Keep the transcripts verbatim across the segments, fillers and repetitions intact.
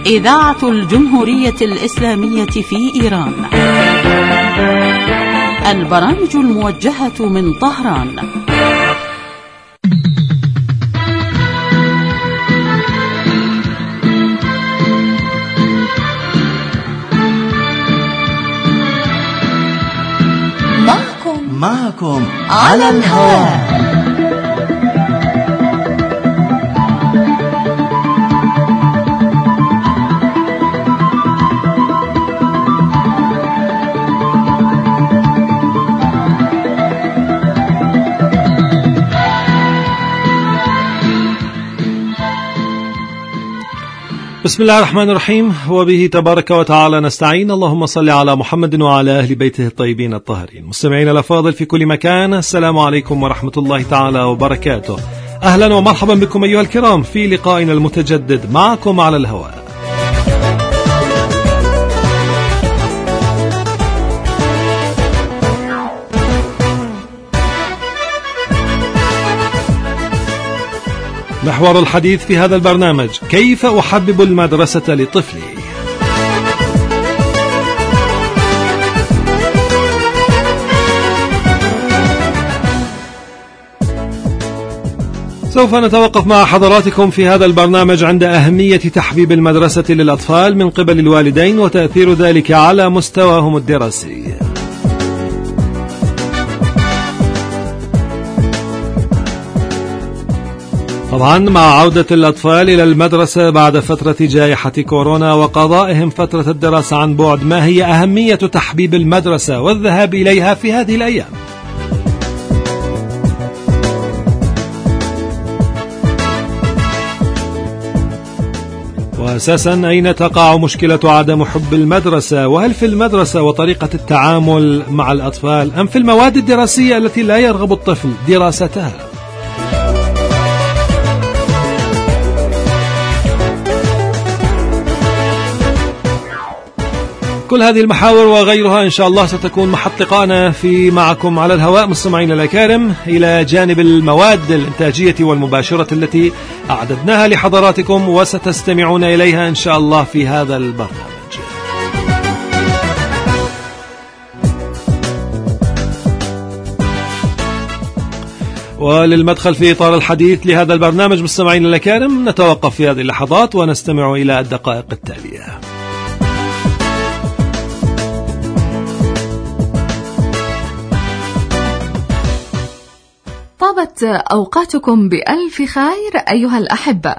إذاعة الجمهورية الإسلامية في إيران. البرامج الموجهة من طهران. معكم معكم على الهواء. بسم الله الرحمن الرحيم، وبه تبارك وتعالى نستعين. اللهم صل على محمد وعلى أهل بيته الطيبين الطاهرين. مستمعين الأفاضل في كل مكان، السلام عليكم ورحمة الله تعالى وبركاته. أهلا ومرحبا بكم أيها الكرام في لقائنا المتجدد معكم على الهواء. محور الحديث في هذا البرنامج: كيف أحبب المدرسة لطفلي؟ سوف نتوقف مع حضراتكم في هذا البرنامج عند أهمية تحبيب المدرسة للأطفال من قبل الوالدين وتأثير ذلك على مستواهم الدراسي. طبعا مع عودة الأطفال إلى المدرسة بعد فترة جائحة كورونا وقضائهم فترة الدراسة عن بعد، ما هي أهمية تحبيب المدرسة والذهاب إليها في هذه الأيام؟ وأساسا أين تقع مشكلة عدم حب المدرسة؟ وهل في المدرسة وطريقة التعامل مع الأطفال أم في المواد الدراسية التي لا يرغب الطفل دراستها؟ كل هذه المحاور وغيرها إن شاء الله ستكون محط لقائنا في معكم على الهواء مستمعين الأكارم، إلى جانب المواد الإنتاجية والمباشرة التي أعددناها لحضراتكم وستستمعون إليها إن شاء الله في هذا البرنامج. وللمدخل في إطار الحديث لهذا البرنامج مستمعين الأكارم نتوقف في هذه اللحظات ونستمع إلى الدقائق التالية. طابت أوقاتكم بألف خير أيها الأحبة.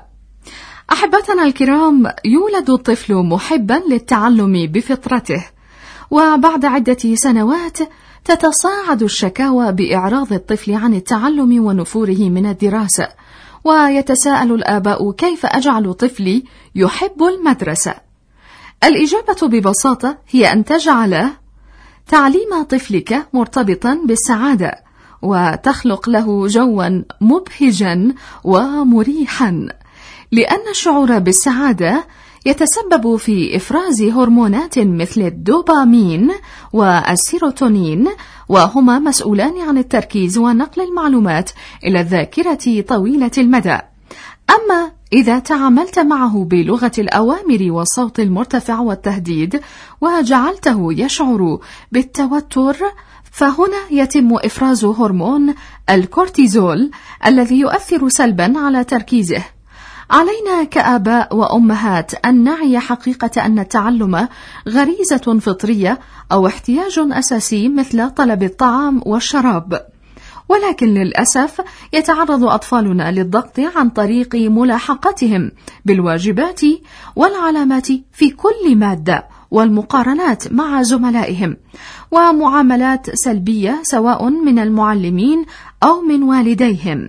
أحبتنا الكرام، يولد الطفل محبا للتعلم بفطرته، وبعد عدة سنوات تتصاعد الشكاوى بإعراض الطفل عن التعلم ونفوره من الدراسة، ويتساءل الآباء: كيف أجعل طفلي يحب المدرسة؟ الإجابة ببساطة هي أن تجعل تعليم طفلك مرتبطا بالسعادة، وتخلق له جوا مبهجا ومريحا، لأن الشعور بالسعادة يتسبب في إفراز هرمونات مثل الدوبامين والسيروتونين، وهما مسؤولان عن التركيز ونقل المعلومات إلى الذاكرة طويلة المدى. أما إذا تعاملت معه بلغة الأوامر والصوت المرتفع والتهديد وجعلته يشعر بالتوتر، فهنا يتم إفراز هرمون الكورتيزول الذي يؤثر سلبا على تركيزه. علينا كآباء وأمهات أن نعي حقيقة أن التعلم غريزة فطرية أو احتياج أساسي مثل طلب الطعام والشراب، ولكن للأسف يتعرض أطفالنا للضغط عن طريق ملاحقتهم بالواجبات والعلامات في كل مادة والمقارنات مع زملائهم، ومعاملات سلبية سواء من المعلمين أو من والديهم.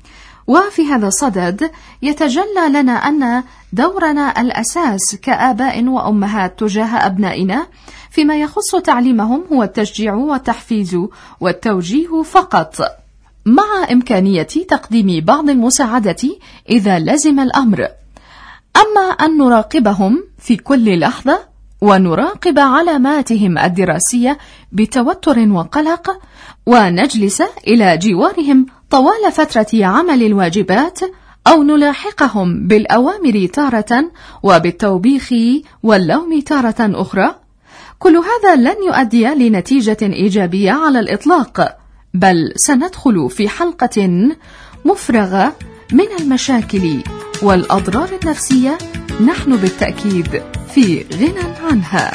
وفي هذا الصدد يتجلى لنا أن دورنا الأساس كآباء وأمهات تجاه أبنائنا فيما يخص تعليمهم هو التشجيع والتحفيز والتوجيه فقط، مع إمكانية تقديم بعض المساعدة إذا لزم الأمر. أما أن نراقبهم في كل لحظة ونراقب علاماتهم الدراسية بتوتر وقلق، ونجلس إلى جوارهم طوال فترة عمل الواجبات أو نلاحقهم بالأوامر تارة وبالتوبيخ واللوم تارة أخرى؟ كل هذا لن يؤدي لنتيجة إيجابية على الإطلاق، بل سندخل في حلقة مفرغة من المشاكل والأضرار النفسية نحن بالتأكيد في غنى عنها.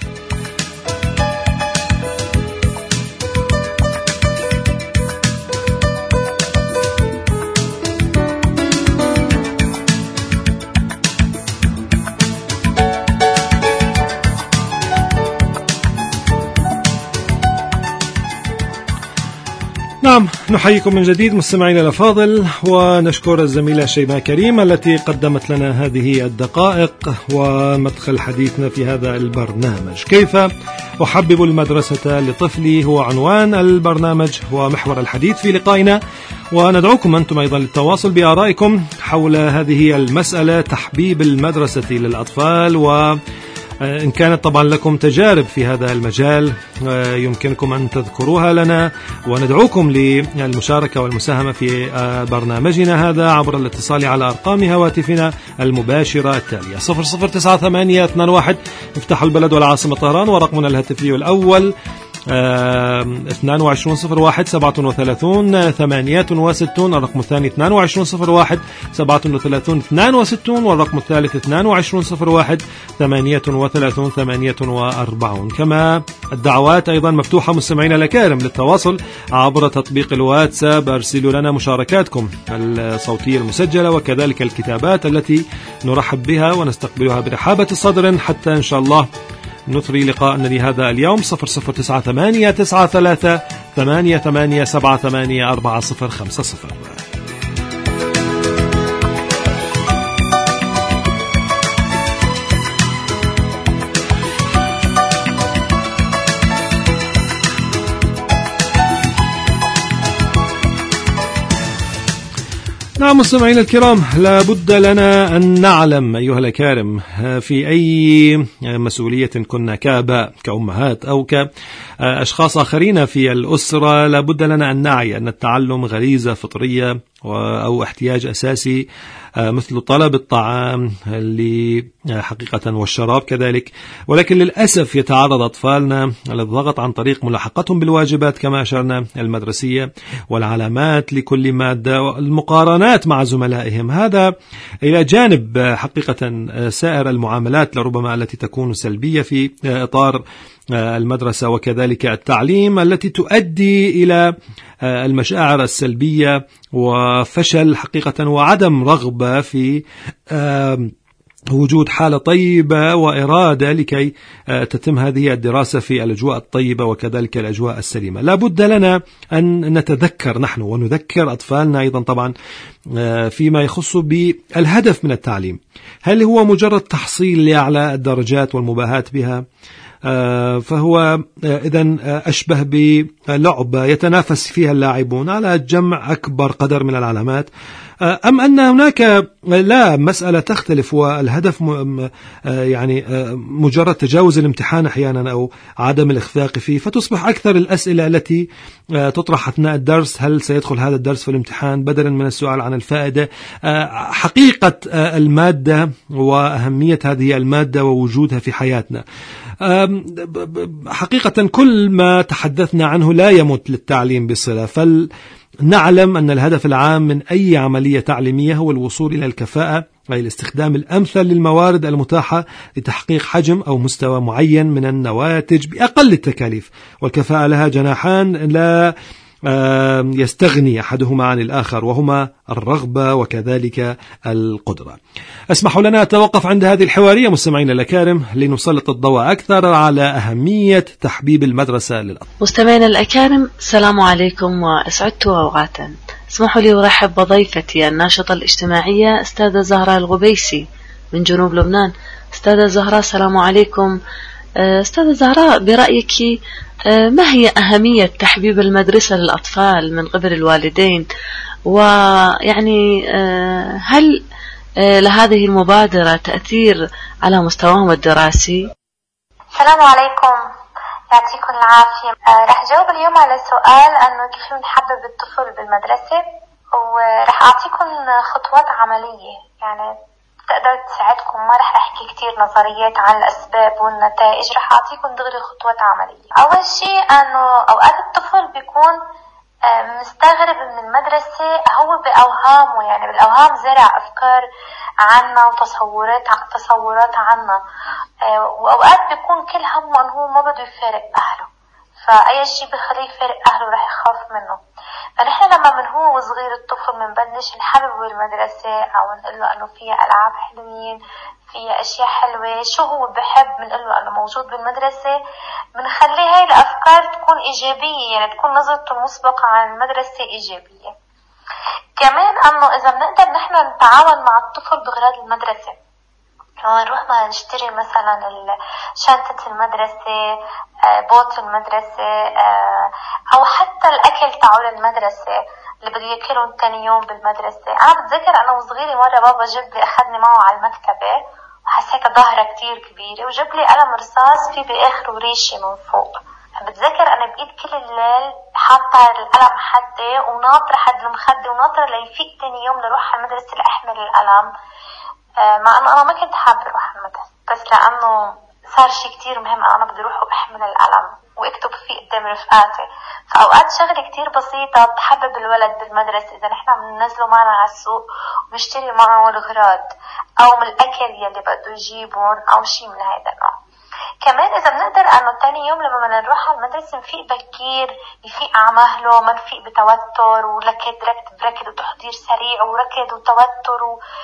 نعم، نحييكم من جديد مستمعينا الأفاضل، ونشكر الزميلة شيماء كريم التي قدمت لنا هذه الدقائق ومدخل حديثنا في هذا البرنامج. كيف أحبب المدرسة لطفلي هو عنوان البرنامج ومحور الحديث في لقائنا، وندعوكم أنتم أيضا للتواصل بآرائكم حول هذه المسألة، تحبيب المدرسة للأطفال، و إن كانت طبعا لكم تجارب في هذا المجال يمكنكم أن تذكروها لنا، وندعوكم للمشاركة والمساهمة في برنامجنا هذا عبر الاتصال على أرقام هواتفنا المباشرة التالية: صفر صفر تسعة ثمانية اثنان واحد مفتاح البلد والعاصمة طهران، ورقمنا الهاتفي الأول اثنان وعشرون صفر واحد سبعة وثلاثون ثمانية وستون، الرقم الثاني اثنان وعشرون صفر واحد سبعة وثلاثون اثنان وستون، والرقم الثالث اثنان وعشرون صفر واحد ثمانية وثلاثون ثمانية وأربعون. كما الدعوات أيضا مفتوحة مستمعين الأكارم للتواصل عبر تطبيق الواتساب، أرسلوا لنا مشاركاتكم الصوتية المسجلة وكذلك الكتابات التي نرحب بها ونستقبلها برحابة الصدر حتى إن شاء الله نثري لقاءنا لهذا اليوم. صفر صفر تسعة ثمانية تسعة ثلاثة ثمانية ثمانية سبعة ثمانية أربعة صفر خمسة صفر. نعم مستمعين الكرام، لابد لنا أن نعلم أيها الأكارم في أي مسؤولية كنا كآباء كأمهات أو كأشخاص آخرين في الأسرة، لابد لنا أن نعي أن التعلم غريزة فطرية أو احتياج أساسي مثل طلب الطعام اللي حقيقة والشراب كذلك، ولكن للأسف يتعرض أطفالنا للضغط عن طريق ملاحقتهم بالواجبات كما أشرنا المدرسية والعلامات لكل مادة والمقارنات مع زملائهم، هذا إلى جانب حقيقة سائر المعاملات لربما التي تكون سلبية في إطار المدرسة وكذلك التعليم، التي تؤدي إلى المشاعر السلبية وفشل حقيقة وعدم رغبة في وجود حالة طيبة وإرادة لكي تتم هذه الدراسة في الأجواء الطيبة وكذلك الأجواء السليمة. لا بد لنا أن نتذكر نحن ونذكر أطفالنا أيضا طبعا فيما يخص بالهدف من التعليم. هل هو مجرد تحصيل لأعلى الدرجات والمباهاة بها؟ فهو إذن أشبه بلعبة يتنافس فيها اللاعبون على جمع أكبر قدر من العلامات، أم أن هناك لا مسألة تختلف والهدف يعني مجرد تجاوز الامتحان أحيانا أو عدم الإخفاق فيه، فتصبح أكثر الأسئلة التي تطرح أثناء الدرس: هل سيدخل هذا الدرس في الامتحان، بدلا من السؤال عن الفائدة. حقيقة المادة وأهمية هذه المادة ووجودها في حياتنا، حقيقة كل ما تحدثنا عنه لا يمت للتعليم بصلة، فلنعلم أن الهدف العام من أي عملية تعليمية هو الوصول إلى الكفاءة، أي الاستخدام الأمثل للموارد المتاحة لتحقيق حجم أو مستوى معين من النواتج بأقل التكاليف، والكفاءة لها جناحان لا يستغني أحدهما عن الآخر، وهما الرغبة وكذلك القدرة. اسمحوا لنا أتوقف عند هذه الحوارية مستمعين الأكارم لنسلط الضوء أكثر على أهمية تحبيب المدرسة للأطفال. مستمعين الأكارم، السلام عليكم وأسعدت أوقاتا. اسمحوا لي أرحب بضيفتي الناشطة الاجتماعية أستاذة زهراء الغبيسي من جنوب لبنان. أستاذة زهراء السلام عليكم. أستاذة زهراء، برأيك ما هي أهمية تحبيب المدرسة للأطفال من قبل الوالدين، ويعني هل لهذه المبادرة تأثير على مستواهم الدراسي؟ السلام عليكم، يعطيكم العافية. رح جاوب اليوم على سؤال أنه كيف نحبب الطفل بالمدرسة. ورح أعطيكم خطوات عملية يعني تقدر تساعدكم. ما رح أحكي كتير نظريات عن الأسباب والنتائج، رح أعطيكم دغري خطوات عملية. أول شيء أنه أوقات الطفل بيكون مستغرب من المدرسة، هو بأوهامه يعني بالأوهام زرع أفكار عنا وتصورات تصورات عنا، وأوقات بيكون كل همه أنه هو ما بده يفارق أهله، فأي شيء بخليه يفارق أهله رح يخاف منه. فنحن لما من هو صغير الطفل منبلش نحببه بالمدرسة أو نقول له أنه فيها ألعاب حلوين، فيها أشياء حلوة، شو هو بحب بنقول له أنه موجود بالمدرسة، بنخلي هاي الأفكار تكون إيجابية، يعني تكون نظرته المسبقة عن المدرسة إيجابية. كمان أنه إذا بنقدر نحن نتعاون مع الطفل بغراض المدرسة، نروح ما نشتري مثلا شنطة المدرسة، بوت المدرسة، أو حتى الأكل تاعو المدرسة اللي بده ياكلهم تاني يوم بالمدرسة. أنا بتذكر أنا وصغيرة مرة بابا جاب لي أخذني معه على المكتبة وحسيت ظهرها كتير كبيرة، وجاب لي قلم رصاص في بآخره ريشة من فوق. بتذكر أنا بقيت كل الليل حاطة القلم حدي وناطرة حد المخدة وناطرة ليفيق تاني يوم لروح على المدرسة لأحمل القلم، مع أنه أنا ما كنت حابة أروح على المدرسة، بس لأنه صار شيء كتير مهم أنا بدي أروح وأحمل القلم وأكتب فيه قدام رفقاتي. فأوقات شغلة كتير بسيطة تحبب الولد بالمدرسة، إذا نحن بننزله معنا على السوق ونشتري معه الغراض أو من الأكل يلي بده يجيبون أو شيء من هذا النوع. كمان إذا بنقدر أنه تاني يوم لما بدنا نروح على المدرسة نفيق بكير، يفيق على مهله، ما نفيق بتوتر وركض ركض بركض وتحضير سريع وركض وتوتر.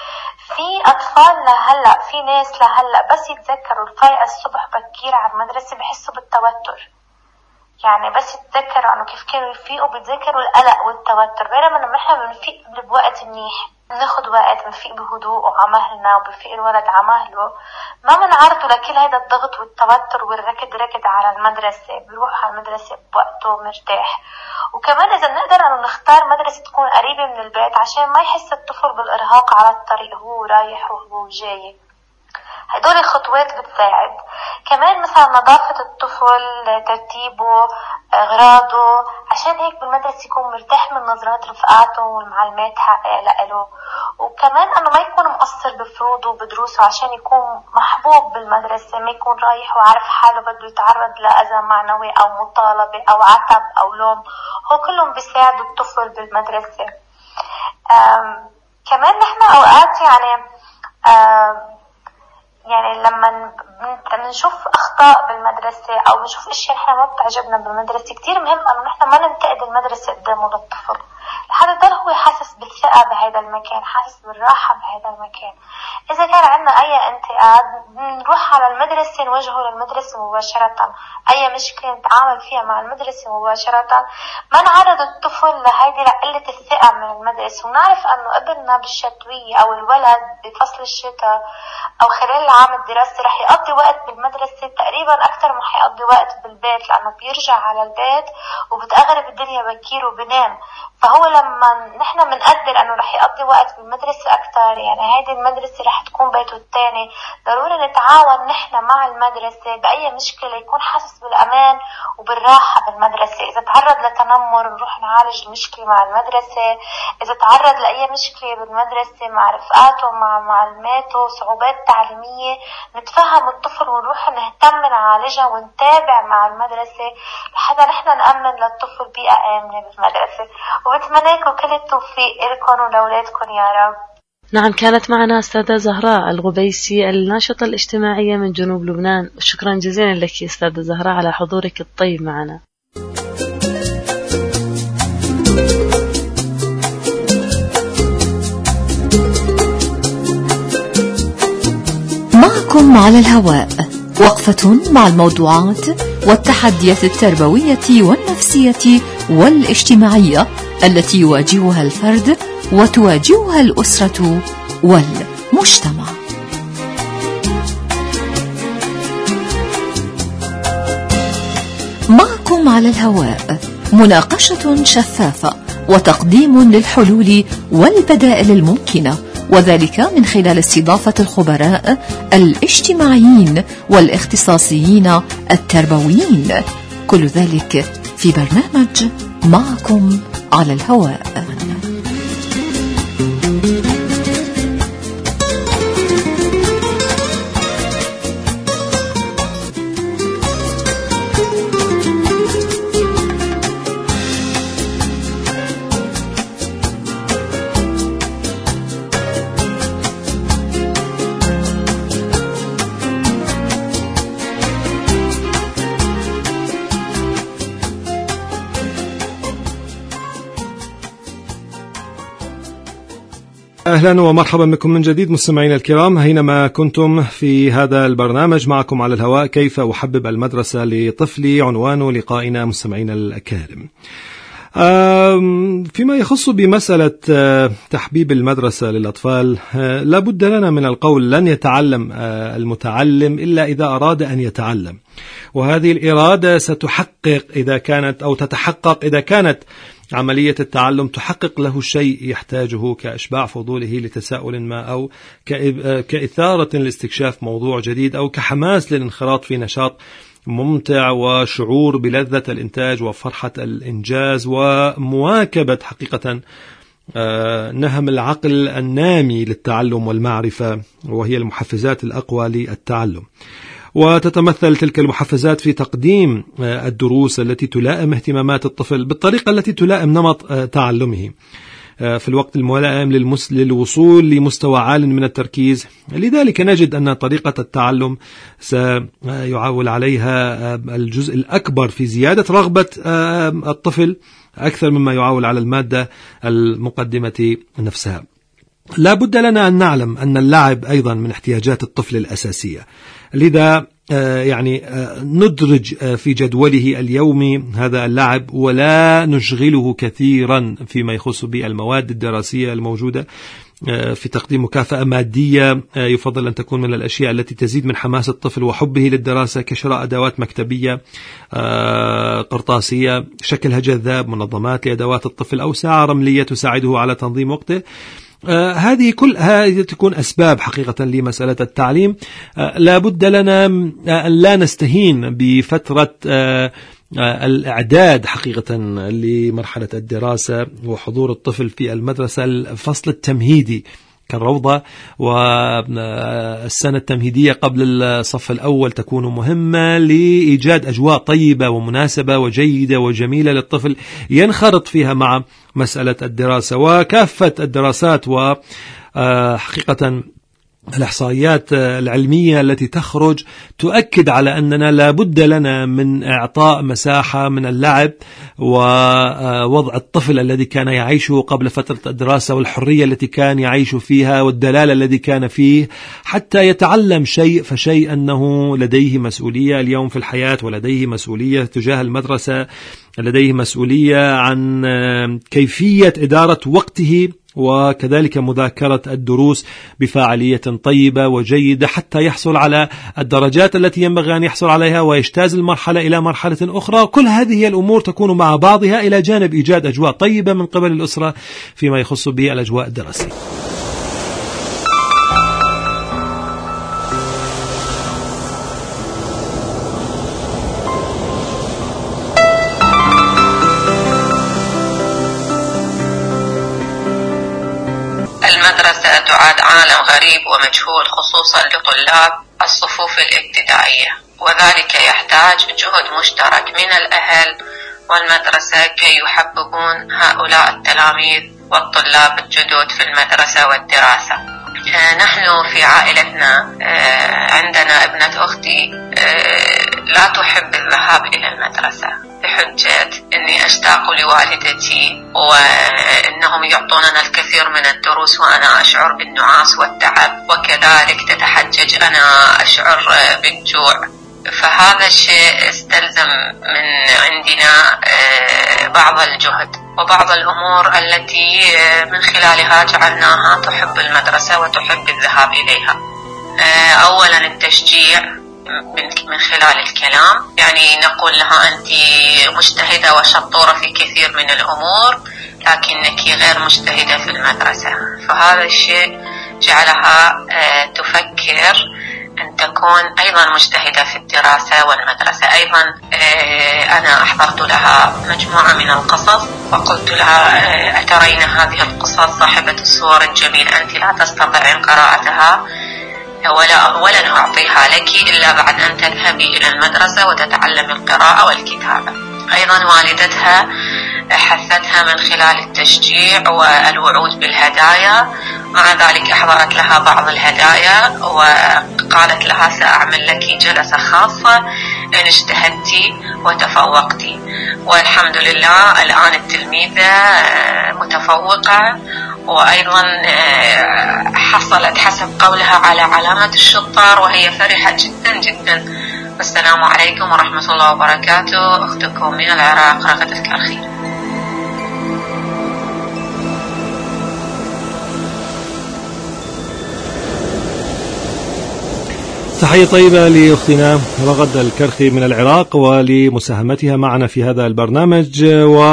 في أطفال لهلأ، في ناس لهلأ بس يتذكروا الفايقة الصبح بكير على المدرسة بحسوا بالتوتر، يعني بس يتذكروا أنه كيف كانوا يفيقوا بيتذكروا القلق والتوتر، بينما لما نحن بنفيق بوقت منيح ناخد وقت بنفيق بهدوء وعمهلنا وبفيق الولد عمهله، ما منعرضه لكل هذا الضغط والتوتر والركض ركض على المدرسة، بيروح على المدرسة بوقته مرتاح. وكمان إذا بنقدر أنه نختار مدرسة تكون قريبة من البيت عشان ما يحس الطفل بالإرهاق على الطريق هو رايح وهو جاي، هدول الخطوات بتساعد. كمان مثلا نظافة الطفل، ترتيبه، أغراضه، عشان هيك بالمدرسة يكون مرتاح من نظرات رفقاته والمعلمات لإله. وكمان أنه ما يكون مقصر بفروضه وبدروسه عشان يكون محبوب بالمدرسة، ما يكون رايح وعارف حاله بده يتعرض لأذى معنوي أو مطالبة أو عتب أو لوم، هو كلهم بيساعدوا الطفل بالمدرسة. كمان نحن أوقات يعني يعني لما نشوف أخطاء بالمدرسة أو نشوف إشياء نحن ما بتعجبنا بالمدرسة، كتير مهم أنه نحن ما ننتقد المدرسة قدامه للطفل، لحد يضل هو حاسس بالثقة بهذا المكان، حاسس بالراحة بهذا المكان. إذا كان عندنا أي انتقاد نروح على المدرسة نوجهه للمدرسة مباشرة، أي مشكلة نتعامل فيها مع المدرسة مباشرة، ما نعرض الطفل لهيدي قلة الثقة من المدرسة. ونعرف أنه ابننا بالشتوية أو الولد بفصل الشتاء أو خلال العام الدراسي رح يقضي وقت بالمدرسة تقريبا أكثر ما حيقضي وقت بالبيت، لأنه بيرجع على البيت وبتأغرب الدنيا بكير وبنام. فهو لما نحن منقدر أنه رح يقضي وقت بالمدرسة أكثر، يعني هيدي المدرسة رح تكون بيته الثاني، ضروري نتعاون نحن مع المدرسة بأي مشكلة، يكون حاسس بالأمان وبالراحة بالمدرسة. إذا تعرض لتنمر نروح نعالج المشكلة مع المدرسة، إذا تعرض لأي مشكلة بالمدرسة مع رفقاته مع معلماته صعوبات تعليمية نتفهم الطفل ونروح نهتم نعالجها ونتابع مع المدرسة لحتى نحن نأمن للطفل بيئة آمنة بالمدرسة. وبتمنى لكم كل التوفيق لكم ولأولادكم يا رب. نعم، كانت معنا أستاذة زهراء الغبيسي الناشطة الاجتماعية من جنوب لبنان. شكرا جزيلا لك أستاذة زهراء على حضورك الطيب معنا. معكم على الهواء وقفة مع الموضوعات والتحديات التربوية والنفسية والاجتماعية التي يواجهها الفرد وتواجهها الأسرة والمجتمع. معكم على الهواء مناقشة شفافة وتقديم للحلول والبدائل الممكنة، وذلك من خلال استضافة الخبراء الاجتماعيين والاختصاصيين التربويين، كل ذلك في برنامج معكم على الهواء. أهلا ومرحبا بكم من جديد مستمعينا الكرام، أينما كنتم في هذا البرنامج معكم على الهواء كيف أحبب المدرسة لطفلي، عنوان لقائنا مستمعينا الأكارم. فيما يخص بمسألة تحبيب المدرسة للأطفال، لا بد لنا من القول لن يتعلم المتعلم إلا إذا أراد أن يتعلم، وهذه الإرادة ستحقق إذا كانت أو تتحقق إذا كانت عملية التعلم تحقق له شيء يحتاجه كإشباع فضوله لتساؤل ما، أو كإثارة لاستكشاف موضوع جديد، أو كحماس للانخراط في نشاط ممتع وشعور بلذة الإنتاج وفرحة الإنجاز ومواكبة حقيقة نهم العقل النامي للتعلم والمعرفة، وهي المحفزات الأقوى للتعلم. وتتمثل تلك المحفزات في تقديم الدروس التي تلائم اهتمامات الطفل بالطريقة التي تلائم نمط تعلمه في الوقت الملائم للوصول لمستوى عال من التركيز. لذلك نجد أن طريقة التعلم سيعول عليها الجزء الأكبر في زيادة رغبة الطفل أكثر مما يعول على المادة المقدمة نفسها. لا بد لنا أن نعلم أن اللعب أيضا من احتياجات الطفل الأساسية، لذا يعني ندرج في جدوله اليومي هذا اللعب ولا نشغله كثيرا فيما يخص بالمواد الدراسية الموجودة في تقديم مكافأة مادية. يفضل أن تكون من الأشياء التي تزيد من حماس الطفل وحبه للدراسة كشراء أدوات مكتبية قرطاسية شكلها جذاب، منظمات لأدوات الطفل، أو ساعة رملية تساعده على تنظيم وقته. آه هذه كل هذه تكون أسباب حقيقة لمسألة التعليم. آه لا بد لنا أن آه لا نستهين بفترة آه آه الإعداد حقيقة لمرحلة الدراسة وحضور الطفل في المدرسة. الفصل التمهيدي كالروضة والسنة التمهيدية قبل الصف الأول تكون مهمة لإيجاد أجواء طيبة ومناسبة وجيدة وجميلة للطفل ينخرط فيها مع مسألة الدراسة. وكافة الدراسات وحقيقة الإحصائيات العلمية التي تخرج تؤكد على أننا لا بد لنا من إعطاء مساحة من اللعب ووضع الطفل الذي كان يعيشه قبل فترة الدراسة والحرية التي كان يعيش فيها والدلالة الذي كان فيه، حتى يتعلم شيء فشيء أنه لديه مسؤولية اليوم في الحياة، ولديه مسؤولية تجاه المدرسة، لديه مسؤولية عن كيفية إدارة وقته، وكذلك مذاكرة الدروس بفاعلية طيبة وجيدة حتى يحصل على الدرجات التي ينبغي أن يحصل عليها ويجتاز المرحلة إلى مرحلة أخرى. كل هذه الأمور تكون مع بعضها إلى جانب إيجاد أجواء طيبة من قبل الأسرة فيما يخص بالأجواء الدراسية. المدرسة تعد عالم غريب ومجهول خصوصا لطلاب الصفوف الابتدائية، وذلك يحتاج جهد مشترك من الأهل والمدرسة كي يحببون هؤلاء التلاميذ والطلاب الجدد في المدرسة والدراسة. نحن في عائلتنا عندنا ابنة أختي لا تحب الذهاب إلى المدرسة بحجة أني أشتاق لوالدتي وأنهم يعطوننا الكثير من الدروس وأنا أشعر بالنعاس والتعب، وكذلك تتحجج أنا أشعر بالجوع. فهذا الشيء استلزم من عندنا بعض الجهد وبعض الأمور التي من خلالها جعلناها تحب المدرسة وتحب الذهاب إليها. أولا التشجيع من خلال الكلام، يعني نقول لها أنت مجتهدة وشطورة في كثير من الأمور لكنك غير مجتهدة في المدرسة، فهذا الشيء جعلها تفكر أن تكون أيضا مجتهدة في الدراسة والمدرسة. أيضا أنا أحضرت لها مجموعة من القصص وقلت لها أترين هذه القصص صاحبة الصور الجميلة، أنت لا تستطيعين قراءتها ولا ولن أعطيها لك إلا بعد أن تذهبي إلى المدرسة وتتعلم القراءة والكتابة. أيضا والدتها حثتها من خلال التشجيع والوعود بالهدايا، مع ذلك أحضرت لها بعض الهدايا وقالت لها سأعمل لك جلسة خاصة إن اجتهدتي وتفوقتي. والحمد لله الآن التلميذة متفوقة وأيضا حصلت حسب قولها على علامة الشطار، وهي فرحة جدا جدا. السلام عليكم ورحمة الله وبركاته، أختكم من العراق رغد الكرخي. تحية طيبة لأختنا رغد الكرخي من العراق ولمساهمتها معنا في هذا البرنامج.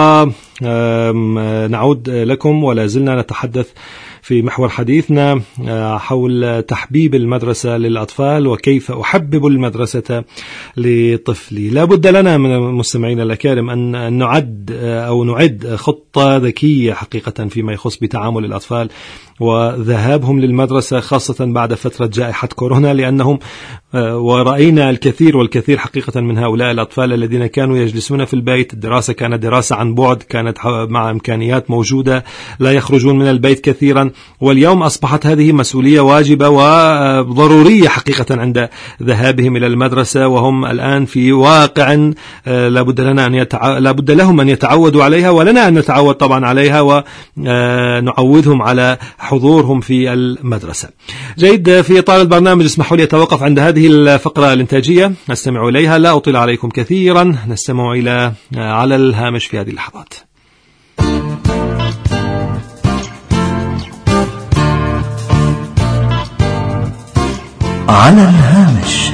ونعود لكم ولا زلنا نتحدث في محور حديثنا حول تحبيب المدرسة للأطفال وكيف أحبب المدرسة لطفلي. لا بد لنا من المستمعين الأكارم أن نعد أو نعد خطة ذكية حقيقة فيما يخص بتعامل الأطفال وذهابهم للمدرسة، خاصة بعد فترة جائحة كورونا، لأنهم ورأينا الكثير والكثير حقيقة من هؤلاء الأطفال الذين كانوا يجلسون في البيت. الدراسة كانت دراسة عن بعد، كانت مع إمكانيات موجودة، لا يخرجون من البيت كثيرا، واليوم أصبحت هذه مسؤولية واجبة وضرورية حقيقة عند ذهابهم إلى المدرسة، وهم الآن في واقع لابد لنا أن يتع... لابد لهم أن يتعودوا عليها، ولنا أن نتعود طبعا عليها ونعودهم على حضورهم في المدرسة. جيد، في إطار البرنامج اسمحوا لي أتوقف عند هذه الفقرة الإنتاجية نستمع إليها، لا أطيل عليكم كثيرا، نستمع إلى على الهامش في هذه اللحظات. على الهامش.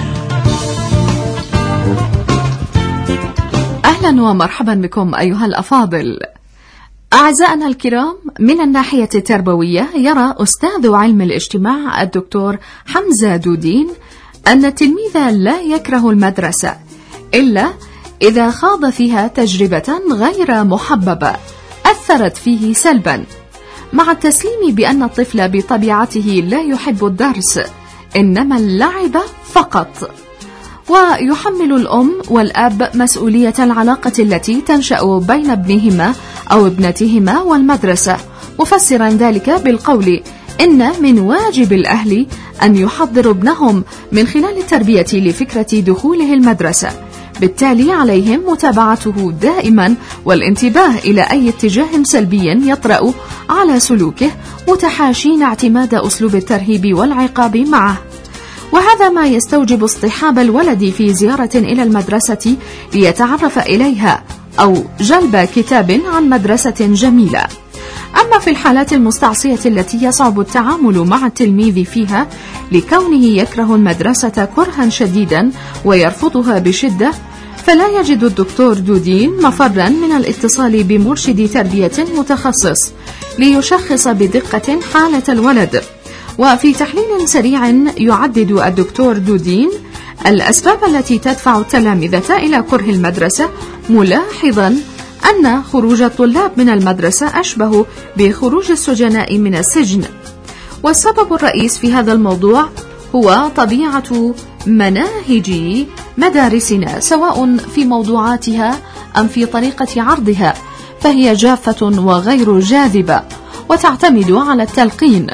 أهلا ومرحبا بكم أيها الأفاضل. أعزائنا الكرام، من الناحية التربوية يرى أستاذ علم الاجتماع الدكتور حمزة دودين أن التلميذ لا يكره المدرسة إلا إذا خاض فيها تجربة غير محببة أثرت فيه سلبا، مع التسليم بأن الطفل بطبيعته لا يحب الدرس إنما اللعب فقط. ويحمل الأم والأب مسؤولية العلاقة التي تنشأ بين ابنهما أو ابنتهما والمدرسة، مفسرا ذلك بالقول إن من واجب الأهل أن يحضروا ابنهم من خلال التربية لفكرة دخوله المدرسة، بالتالي عليهم متابعته دائما والانتباه إلى أي اتجاه سلبي يطرأ على سلوكه، متحاشين اعتماد أسلوب الترهيب والعقاب معه. وهذا ما يستوجب اصطحاب الولد في زيارة إلى المدرسة ليتعرف إليها، أو جلب كتاب عن مدرسة جميلة. أما في الحالات المستعصية التي يصعب التعامل مع التلميذ فيها لكونه يكره المدرسة كرها شديدا ويرفضها بشدة، فلا يجد الدكتور دودين مفرا من الاتصال بمرشد تربية متخصص ليشخص بدقة حالة الولد. وفي تحليل سريع يعدد الدكتور دودين الأسباب التي تدفع التلامذة إلى كره المدرسة، ملاحظا أن خروج الطلاب من المدرسة أشبه بخروج السجناء من السجن. والسبب الرئيس في هذا الموضوع هو طبيعة مناهج مدارسنا، سواء في موضوعاتها أم في طريقة عرضها، فهي جافة وغير جاذبة وتعتمد على التلقين.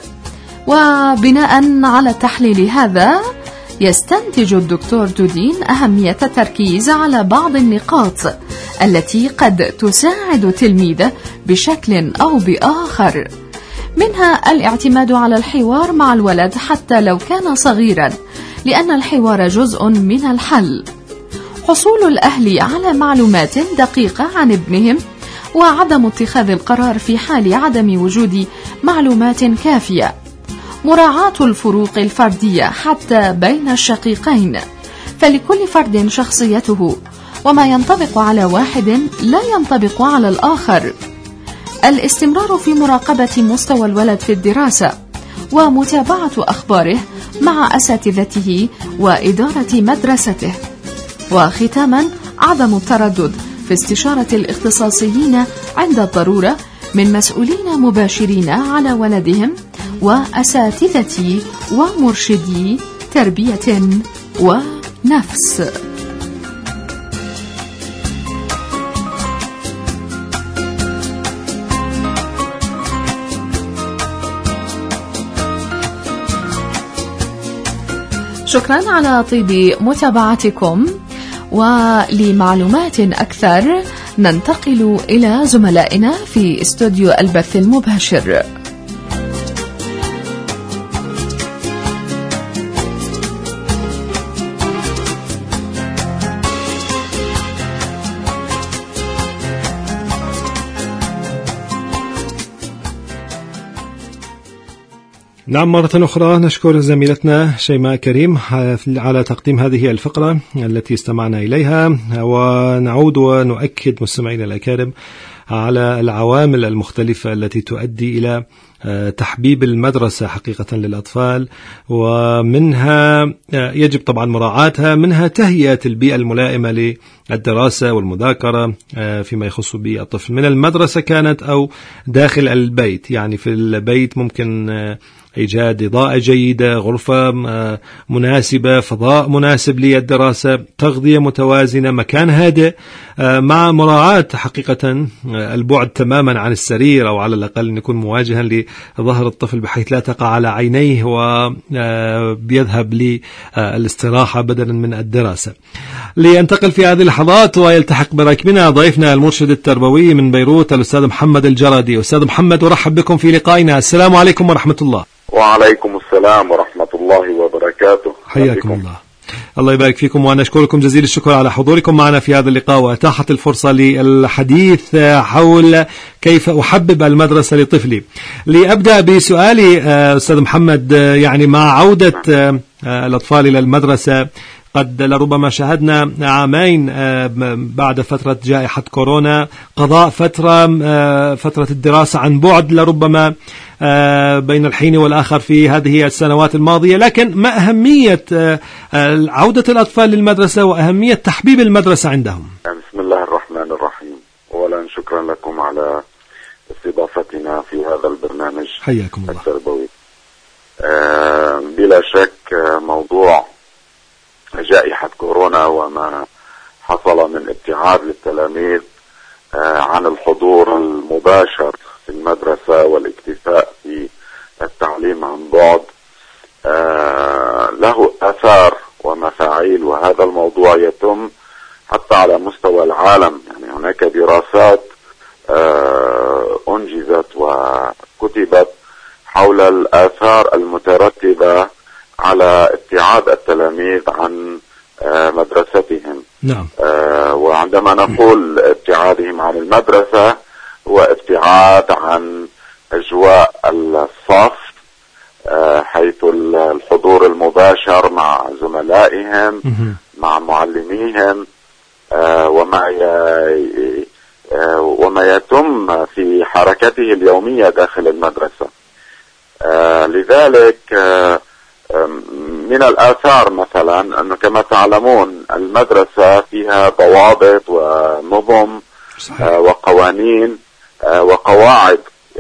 وبناء على التحليل هذا يستنتج الدكتور دودين أهمية التركيز على بعض النقاط التي قد تساعد التلميذ بشكل أو بآخر، منها الاعتماد على الحوار مع الولد حتى لو كان صغيرا، لأن الحوار جزء من الحل، حصول الأهل على معلومات دقيقة عن ابنهم، وعدم اتخاذ القرار في حال عدم وجود معلومات كافية، مراعاة الفروق الفردية حتى بين الشقيقين، فلكل فرد شخصيته، وما ينطبق على واحد لا ينطبق على الآخر، الاستمرار في مراقبة مستوى الولد في الدراسة ومتابعة أخباره مع أساتذته وإدارة مدرسته، وختاما عدم التردد في استشارة الاختصاصيين عند الضرورة من مسؤولين مباشرين على ولدهم وأساتذة ومرشدي تربية ونفس. شكرا على طيب متابعتكم، ولمعلومات أكثر ننتقل إلى زملائنا في استوديو البث المباشر. نعم، مرة أخرى نشكر زميلتنا شيماء كريم على تقديم هذه الفقرة التي استمعنا إليها، ونعود ونؤكد مستمعينا الأكارم على العوامل المختلفة التي تؤدي إلى تحبيب المدرسة حقيقة للأطفال، ومنها يجب طبعا مراعاتها، منها تهيئة البيئة الملائمة للدراسة والمذاكرة فيما يخص بالطفل، من المدرسة كانت أو داخل البيت. يعني في البيت ممكن إيجاد إضاءة جيدة، غرفة مناسبة، فضاء مناسب للدراسة، تغذية متوازنة، مكان هادئ، مع مراعاة حقيقة البعد تماما عن السرير، أو على الأقل أن يكون مواجها لظهر الطفل بحيث لا تقع على عينيه وبيذهب للاستراحة بدلا من الدراسة. لينتقل في هذه اللحظات ويلتحق براكبنا ضيفنا المرشد التربوي من بيروت الأستاذ محمد الجرادي. أستاذ محمد، أرحب بكم في لقائنا. السلام عليكم ورحمة الله. وعليكم السلام ورحمة الله وبركاته. حياكم الله. الله يبارك فيكم، ونشكركم جزيل الشكر على حضوركم معنا في هذا اللقاء، وأتاحت الفرصة للحديث حول كيف أحبب المدرسة لطفلي. لأبدأ بسؤالي أستاذ محمد، يعني مع عودة الأطفال إلى المدرسة قد لربما شاهدنا عامين بعد فترة جائحة كورونا قضاء فترة فترة الدراسة عن بعد لربما بين الحين والآخر في هذه السنوات الماضية، لكن ما أهمية عودة الأطفال للمدرسة وأهمية تحبيب المدرسة عندهم؟ بسم الله الرحمن الرحيم. أولا شكرا لكم على استضافتنا في هذا البرنامج. حياكم الله. التربوي. بلا شك موضوع جائحة كورونا وما حصل من ابتعاد للتلاميذ عن الحضور المباشر في المدرسة والاكتفاء في التعليم عن بعد له آثار ومفاعيل، وهذا الموضوع يتم حتى على مستوى العالم. يعني هناك دراسات أنجزت وكتبت حول الآثار المترتبة على ابتعاد التلاميذ عن مدرستهم. نعم. وعندما نقول ابتعادهم عن المدرسة هو ابتعاد عن أجواء الصف، حيث الحضور المباشر مع زملائهم مع معلميهم، وما وما يتم في حركته اليومية داخل المدرسة. لذلك من الآثار مثلا أنه كما تعلمون المدرسة فيها ضوابط ونظم وقوانين وقواعد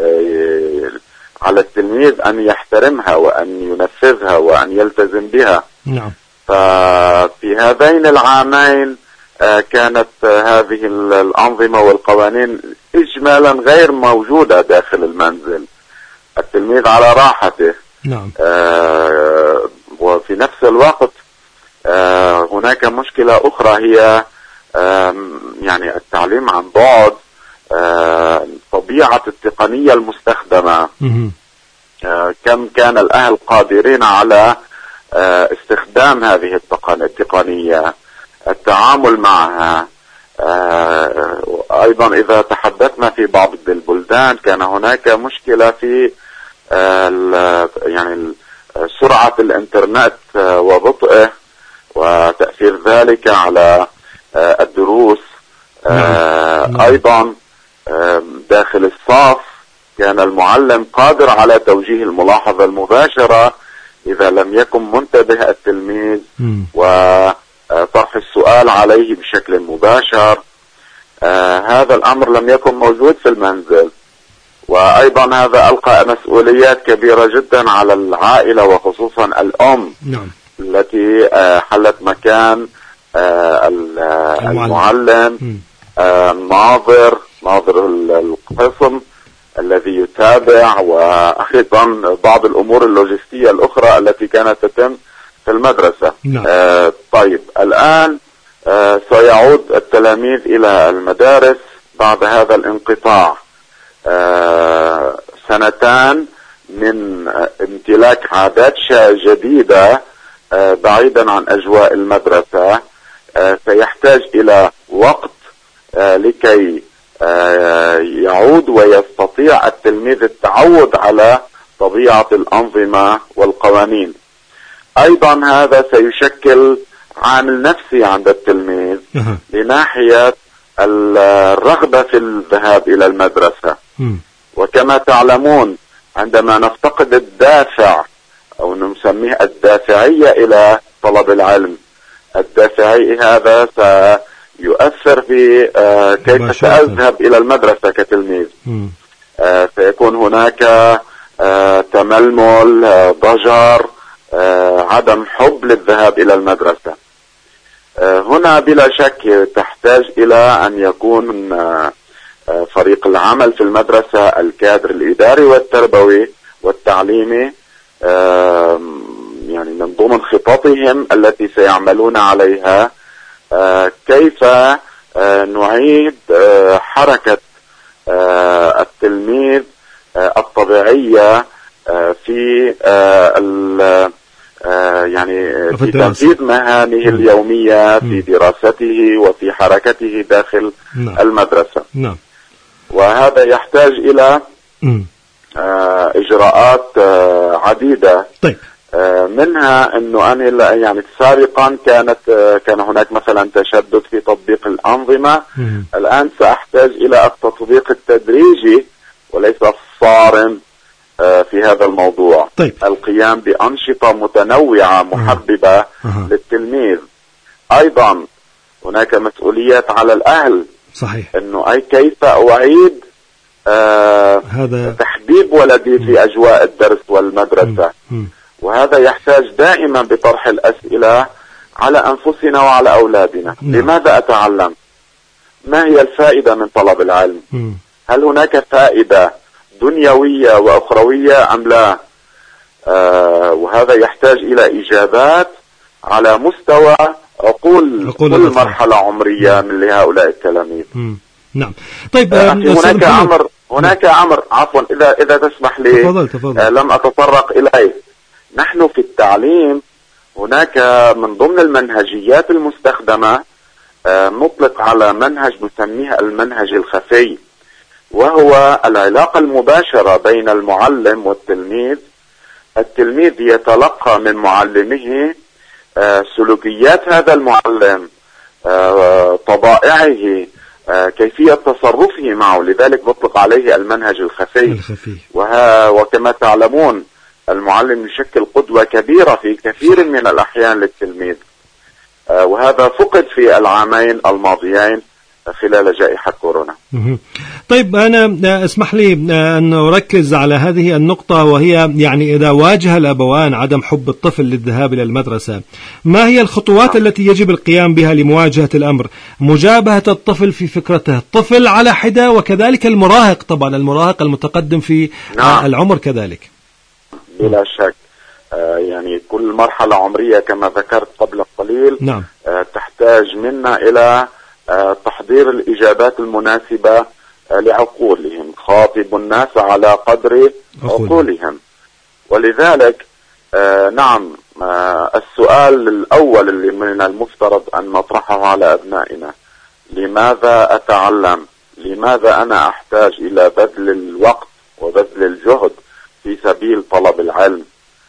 على التلميذ أن يحترمها وأن ينفذها وأن يلتزم بها. نعم. ففي هذين العامين كانت هذه الأنظمة والقوانين إجمالا غير موجودة داخل المنزل، التلميذ على راحته. نعم. آه وفي نفس الوقت آه هناك مشكلة أخرى هي آه يعني التعليم عن بعد، آه طبيعة التقنية المستخدمة. آه كم كان الأهل قادرين على آه استخدام هذه التقنية، التعامل معها. آه أيضا إذا تحدثنا في بعض البلدان كان هناك مشكلة في آه يعني سرعة الإنترنت وبطئه وتأثير ذلك على آه الدروس. آه نعم. أيضا آه داخل الصف كان المعلم قادر على توجيه الملاحظة المباشرة إذا لم يكن منتبه التلميذ وطرح السؤال عليه بشكل مباشر. آه هذا الأمر لم يكن موجود في المنزل، وأيضا هذا ألقى مسؤوليات كبيرة جدا على العائلة وخصوصا الأم. نعم. التي آه حلت مكان آه المعلم، آه ناظر ناظر القسم الذي يتابع، وأيضا بعض الأمور اللوجستية الأخرى التي كانت تتم في المدرسة. نعم. آه طيب الآن آه سيعود التلاميذ إلى المدارس بعد هذا الانقطاع، آه سنتان من آه امتلاك عادات جديدة آه بعيدا عن أجواء المدرسة. آه سيحتاج إلى وقت آه لكي آه يعود ويستطيع التلميذ التعود على طبيعة الأنظمة والقوانين. أيضا هذا سيشكل عامل نفسي عند التلميذ لناحية الرغبة في الذهاب إلى المدرسة. وكما تعلمون عندما نفتقد الدافع أو نسميه الدافعية إلى طلب العلم، الدافعي هذا سيؤثر في كيف سأذهب إلى المدرسة كتلميذ. سيكون هناك تململ، ضجر، عدم حب للذهاب إلى المدرسة. هنا بلا شك تحتاج إلى أن يكون فريق العمل في المدرسة، الكادر الإداري والتربوي والتعليمي، يعني من ضمن خططهم التي سيعملون عليها كيف نعيد حركة التلميذ الطبيعية في يعني في تنفيذ مهامه اليومية في دراسته وفي حركته داخل نعم. المدرسة نعم. وهذا يحتاج إلى إجراءات عديدة. طيب. منها أنه أنا يعني سابقا كانت كان هناك مثلا تشدد في تطبيق الأنظمة. مم. الآن سأحتاج إلى التطبيق التدريجي وليس الصارم في هذا الموضوع. طيب. القيام بأنشطة متنوعة محببة أه. للتلميذ. أيضا هناك مسؤوليات على الأهل. صحيح. أنه أي كيف أعيد آه هذا تحبيب ولدي في أجواء الدرس والمدرسة. م. م. وهذا يحتاج دائما بطرح الأسئلة على أنفسنا وعلى أولادنا. م. لماذا أتعلم؟ ما هي الفائدة من طلب العلم؟ م. هل هناك فائدة دنيوية وأخروية أم لا؟ آه وهذا يحتاج إلى إجابات على مستوى عقول, عقول كل مرحلة عمرية من لهؤلاء التلاميذ. نعم. طيب. آه هناك أمر هناك أمر عفوا إذا إذا تسمح لي. تفضل تفضل. آه لم أتطرق إليه. نحن في التعليم هناك من ضمن المنهجيات المستخدمة آه نطلق على منهج نسميه المنهج الخفي، وهو العلاقة المباشرة بين المعلم والتلميذ. التلميذ يتلقى من معلمه آه سلوكيات هذا المعلم، آه طبائعه، آه كيفية تصرفه معه، لذلك نطلق عليه المنهج الخفي, الخفي. وها وكما تعلمون المعلم يشكل قدوة كبيرة في كثير من الأحيان للتلميذ، آه وهذا فقد في العامين الماضيين خلال جائحة كورونا. طيب أنا اسمح لي أن أركز على هذه النقطة، وهي يعني إذا واجه الأبوان عدم حب الطفل للذهاب إلى المدرسة، ما هي الخطوات نعم. التي يجب القيام بها لمواجهة الأمر؟ مجابهة الطفل في فكرته، الطفل على حدة، وكذلك المراهق، طبعا المراهق المتقدم في نعم. العمر كذلك. بلا شك آه يعني كل مرحلة عمرية كما ذكرت قبل قليل نعم. آه تحتاج منا إلى آه تحضير الإجابات المناسبة آه لعقولهم. خاطب الناس على قدر عقولهم. ولذلك آه نعم آه السؤال الأول اللي من المفترض أن نطرحه على أبنائنا: لماذا أتعلم؟ لماذا أنا أحتاج إلى بذل الوقت وبذل الجهد في سبيل طلب العلم؟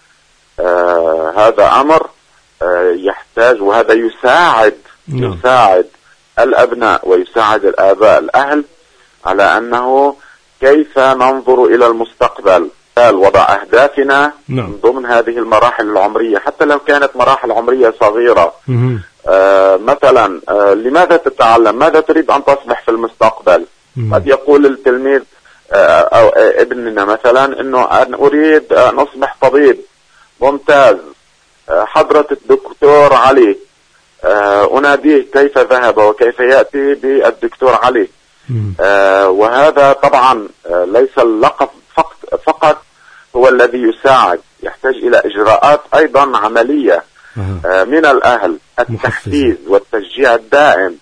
آه هذا أمر آه يحتاج، وهذا يساعد نعم. يساعد الأبناء ويساعد الآباء الأهل على أنه كيف ننظر إلى المستقبل، وضع أهدافنا نعم. من ضمن هذه المراحل العمرية، حتى لو كانت مراحل عمرية صغيرة. آه مثلا آه لماذا تتعلم؟ ماذا تريد أن تصبح في المستقبل؟ قد يقول التلميذ آه أو آه ابننا مثلا أنه أنا أريد أن أصبح طبيب. ممتاز. آه حضرة الدكتور علي، آه أناديه كيف ذهب وكيف يأتي بالدكتور علي. آه وهذا طبعا آه ليس اللقب فقط, فقط هو الذي يساعد، يحتاج إلى إجراءات أيضا عملية آه من الأهل، التحفيز والتشجيع الدائم.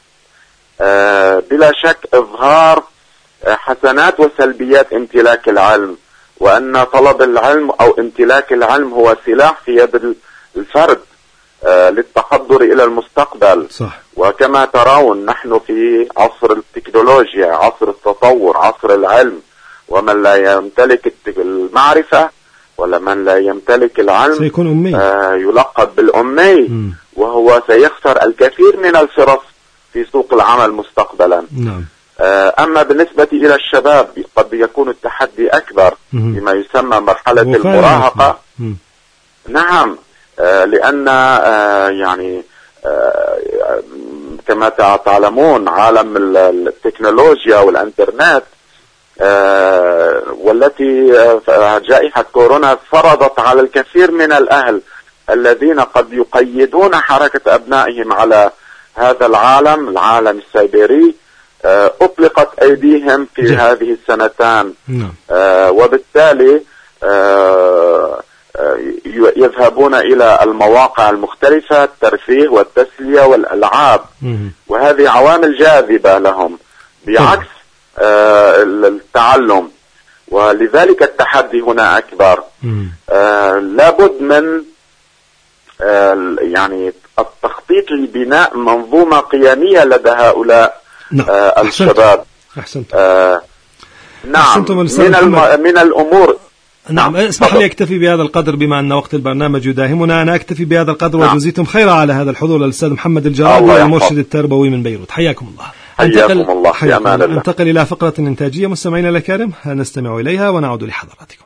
آه بلا شك إظهار آه حسنات وسلبيات امتلاك العلم، وأن طلب العلم أو امتلاك العلم هو سلاح في يد الفرد آه للتحضر إلى المستقبل. صح. وكما ترون نحن في عصر التكنولوجيا، عصر التطور، عصر العلم، ومن لا يمتلك المعرفة ولا من لا يمتلك العلم سيكون أمي. آه يلقب بالأمي، م. وهو سيخسر الكثير من الفرص في سوق العمل مستقبلا. نعم. آه أما بالنسبة إلى الشباب قد يكون التحدي أكبر بما يسمى مرحلة المراهقة. م. نعم. آه لأن آه يعني آه كما تعلمون عالم التكنولوجيا والإنترنت آه والتي آه جائحة كورونا فرضت على الكثير من الأهل الذين قد يقيدون حركة أبنائهم على هذا العالم العالم السيبري، آه أطلقت أيديهم في جي. هذه السنتان. آه وبالتالي آه يذهبون إلى المواقع المختلفة، الترفيه والتسلية والألعاب، وهذه عوامل جاذبة لهم بعكس آه التعلم، ولذلك التحدي هنا أكبر. آه لابد من آه يعني التخطيط لبناء منظومة قيمية لدى هؤلاء آه الشباب. أحسنت. آه نعم. من, الم... من الأمور. نعم. اسمح لي أكتفي بهذا القدر بما أن وقت البرنامج يداهمنا. أنا أكتفي بهذا القدر. نعم. وجزيتم خيرا على هذا الحضور الأستاذ محمد الجرادي المرشد التربوي من بيروت. حياكم الله. حياكم الله. في أمان الله. ننتقل إلى فقرة إنتاجية مستمعينا الكرام نستمع إليها ونعود لحضراتكم.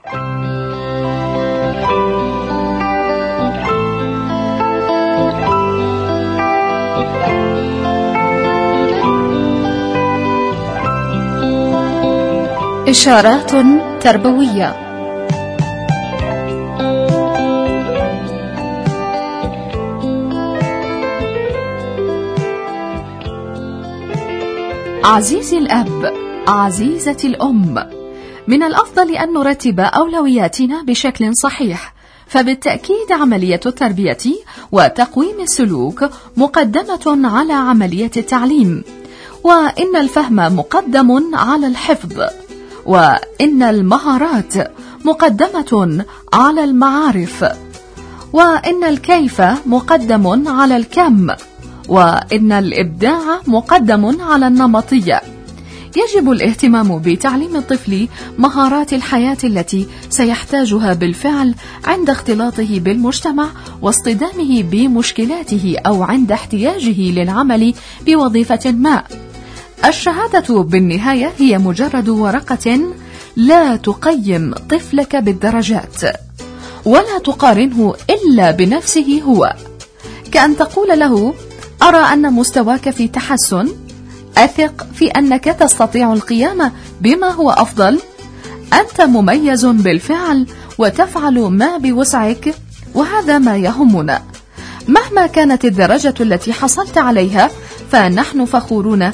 إشارات تربوية. عزيزي الأب، عزيزتي الأم، من الأفضل أن نرتب أولوياتنا بشكل صحيح، فبالتأكيد عملية التربية وتقويم السلوك مقدمة على عملية التعليم، وإن الفهم مقدم على الحفظ، وإن المهارات مقدمة على المعارف، وإن الكيف مقدم على الكم، وإن الإبداع مقدم على النمطية. يجب الاهتمام بتعليم الطفل مهارات الحياة التي سيحتاجها بالفعل عند اختلاطه بالمجتمع واصطدامه بمشكلاته أو عند احتياجه للعمل بوظيفة ما. الشهادة بالنهاية هي مجرد ورقة لا تقيم طفلك بالدرجات، ولا تقارنه إلا بنفسه هو، كأن تقول له: أرى أن مستواك في تحسن، أثق في أنك تستطيع القيام بما هو أفضل، أنت مميز بالفعل وتفعل ما بوسعك، وهذا ما يهمنا. مهما كانت الدرجة التي حصلت عليها فنحن فخورون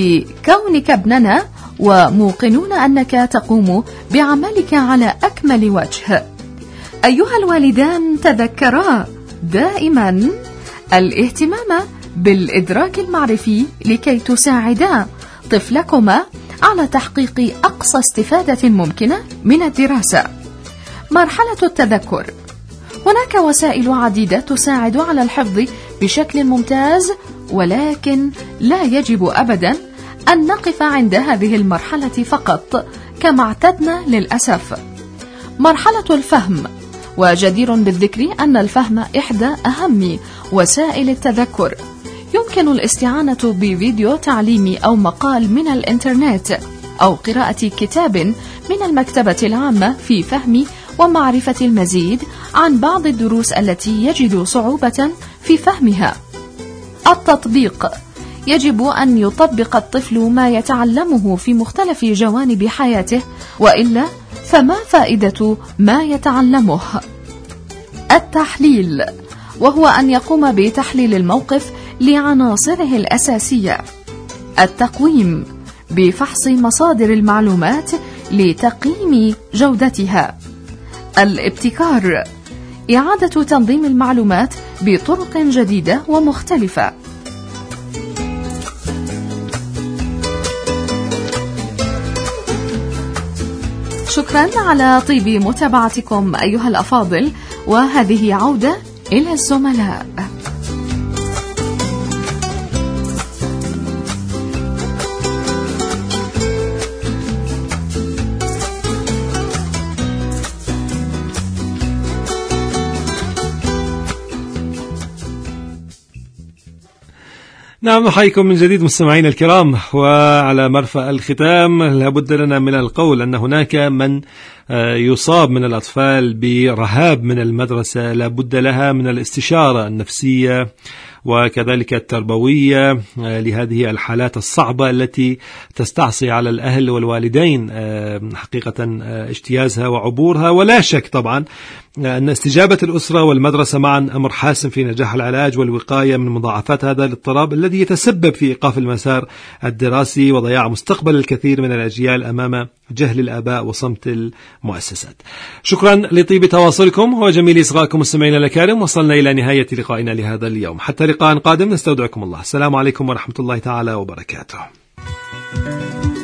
بكونك ابننا وموقنون أنك تقوم بعملك على أكمل وجه. أيها الوالدان، تذكرا دائما الاهتمام بالإدراك المعرفي لكي تساعدا طفلكما على تحقيق أقصى استفادة ممكنة من الدراسة. مرحلة التذكر. هناك وسائل عديدة تساعد على الحفظ بشكل ممتاز، ولكن لا يجب أبدا أن نقف عند هذه المرحلة فقط كما اعتدنا للأسف. مرحلة الفهم. وجدير بالذكر أن الفهم إحدى أهم وسائل التذكر. يمكن الاستعانة بفيديو تعليمي أو مقال من الإنترنت أو قراءة كتاب من المكتبة العامة في فهم ومعرفة المزيد عن بعض الدروس التي يجد صعوبة في فهمها. التطبيق. يجب أن يطبق الطفل ما يتعلمه في مختلف جوانب حياته، وإلا فما فائدة ما يتعلمه؟ التحليل، وهو أن يقوم بتحليل الموقف لعناصره الأساسية. التقويم، بفحص مصادر المعلومات لتقييم جودتها. الابتكار، إعادة تنظيم المعلومات بطرق جديدة ومختلفة. شكرا على طيب متابعتكم أيها الأفاضل، وهذه عودة إلى الزملاء. نعم، نحييكم من جديد مستمعينا الكرام. وعلى مرفأ الختام لابد لنا من القول أن هناك من يصاب من الأطفال برهاب من المدرسة، لابد لها من الاستشارة النفسية وكذلك التربوية لهذه الحالات الصعبة التي تستعصي على الأهل والوالدين حقيقة اجتيازها وعبورها. ولا شك طبعا أن استجابة الأسرة والمدرسة معا أمر حاسم في نجاح العلاج والوقاية من مضاعفات هذا الاضطراب الذي يتسبب في إيقاف المسار الدراسي وضياع مستقبل الكثير من الأجيال أمام جهل الآباء وصمت المؤسسات. شكرا لطيب تواصلكم وجميل إصغائكم مستمعينا الكرام. وصلنا إلى نهاية لقائنا لهذا اليوم، حتى لقاء قادم نستودعكم الله. السلام عليكم ورحمة الله تعالى وبركاته.